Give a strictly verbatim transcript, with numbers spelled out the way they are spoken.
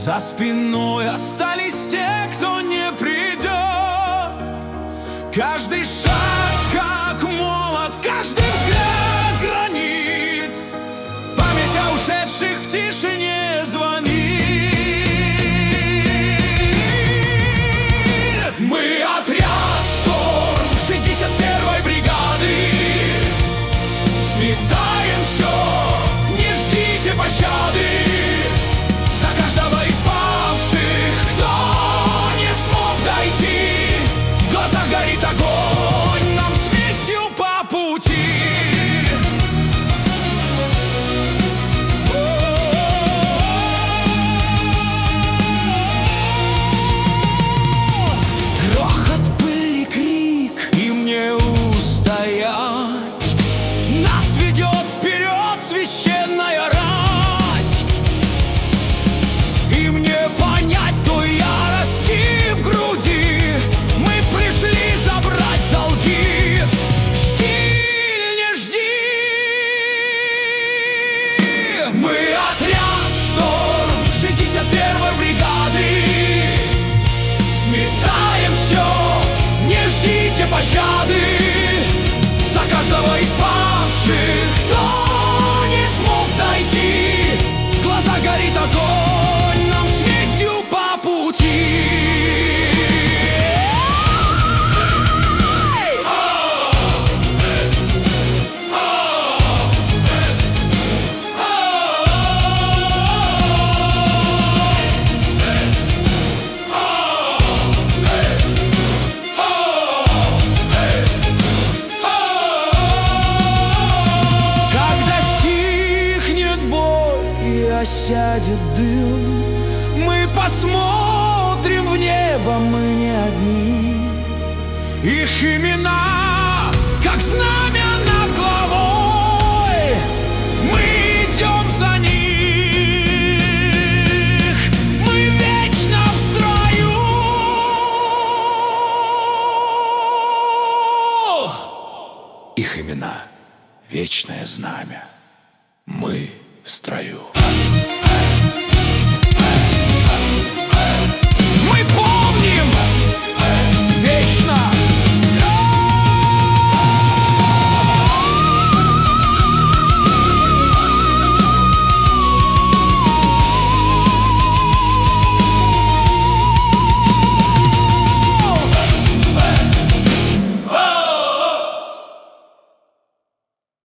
За спиной остались те, кто не придет. Каждый шаг как молот, каждый взгляд гранит. Память о ушедших в тишине звонит. Мы отряд «Шторм» шестьдесят первой бригады. Сметаем все, не ждите пощады. За каждого из павших, кто не смог дойти. В глазах горит огонь, нам с местью по пути. Грохот, пыль и крик, им не устоять. Нас ведет вперед священная рать. Им не понять той ярости в груди. Мы пришли забрать долги. Жди или не жди. Мы отряд «Шторм» шестьдесят первой бригады. Сметаем все, не ждите пощады. За каждого из павших, кто не смог дойти. В глазах горит огонь, нам с местью по пути. Когда стихнет боль и осядет дым, мы посмотрим в небо, мы не одни. Их имена, как знамя над головой, мы идем за них. Мы вечно в строю. Их имена — вечное знамя. Мы в строю.